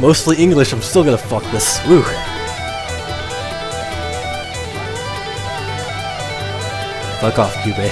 Mostly English, I'm still gonna fuck this. Woo. Fuck off, Cube.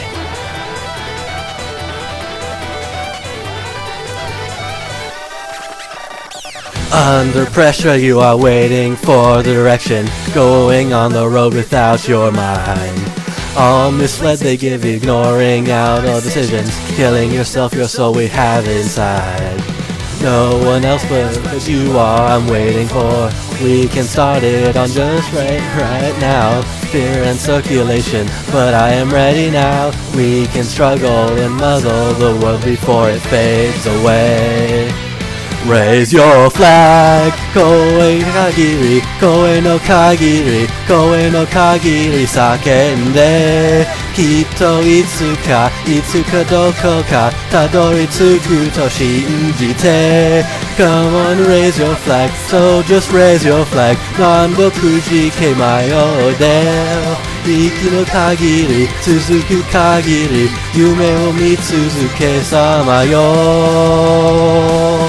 Under pressure you are waiting for the direction, going on the road without your mind. All misled they give, ignoring out all decisions, killing yourself, your soul we have inside. No one else but you are I'm waiting for. We can start it on just right now. Fear and circulation, but I am ready now. We can struggle and muzzle the world before it fades away. Raise your flag, Koe Kagiri, Koe no Kagiri, Koe no Kagiri, sakende. Kitto itsuka, itsuka doko ka, tadori tsuku to shinjite. Come on, raise your flag, so just raise your flag. Nando kujike mayo de. Iki no kagiri, tsuzuku kagiri, yume o mitsuzuke sama yo.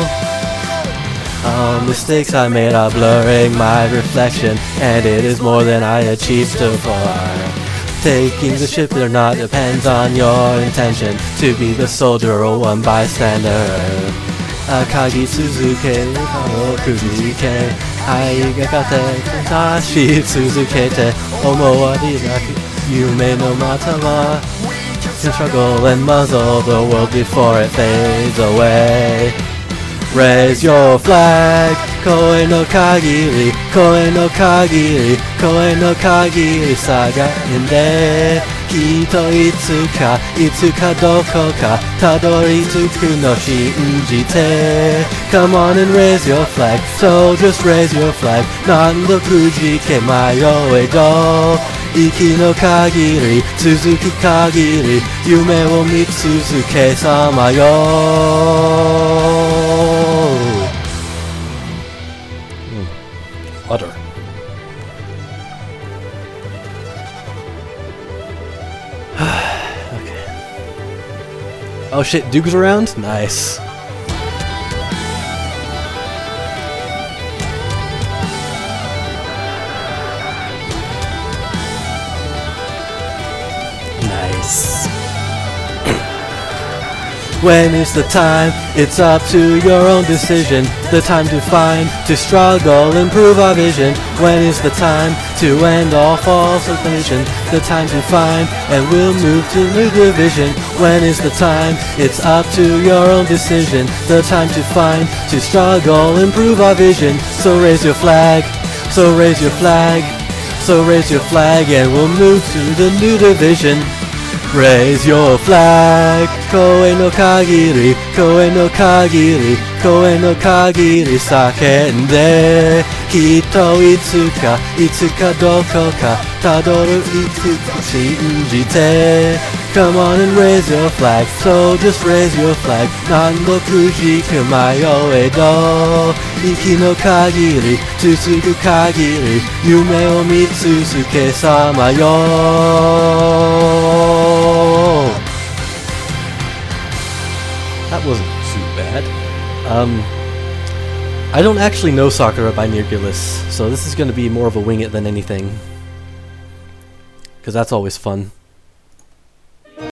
All mistakes I made are blurring my reflection, and it is more than I achieved so far. Taking the ship or not depends on your intention to be the soldier or one bystander. Akagi Suzuke, Kujike, Aigakate, Tashi Suzukete, Omowari Raku, Yume no Matawa. To struggle and muzzle the world before it fades away. Raise your flag, Koe no Kagiri, Koe no Kagiri, Koe no Kagiri, saga inde. Kito itsuka, itsuka doko ka, tadori tsuku no shinjite. Come on and raise your flag, so just raise your flag. Nando kujike mayo edo. Iki no kagiri, tsuzuki kagiri, yume wo mitsuzuke sama yo. Water. Okay. Oh shit, Duke's around? Nice. Nice. When is the time? It's up to your own decision. The time to find, to struggle, improve our vision. When is the time to end all false illusion? The time to find, and we'll move to new division. When is the time? It's up to your own decision. The time to find, to struggle, improve our vision. So raise your flag, so raise your flag, so raise your flag, and we'll move to the new division. Raise your flag, Koe no Kagiri, Koe no Kagiri, Koe no Kagiri, sakende. Kitto itsuka, itsuka doko ka, tadoru itsuka shinjite. Come on and raise your flag, so just raise your flag. Nando kujiku mayo edo. Iki no kagiri, tsuzuku kagiri, yume o mitsuzuke sama yo. That wasn't too bad. I don't actually know Sakura by Neargulus, so this is going to be more of a wing it than anything. Because that's always fun.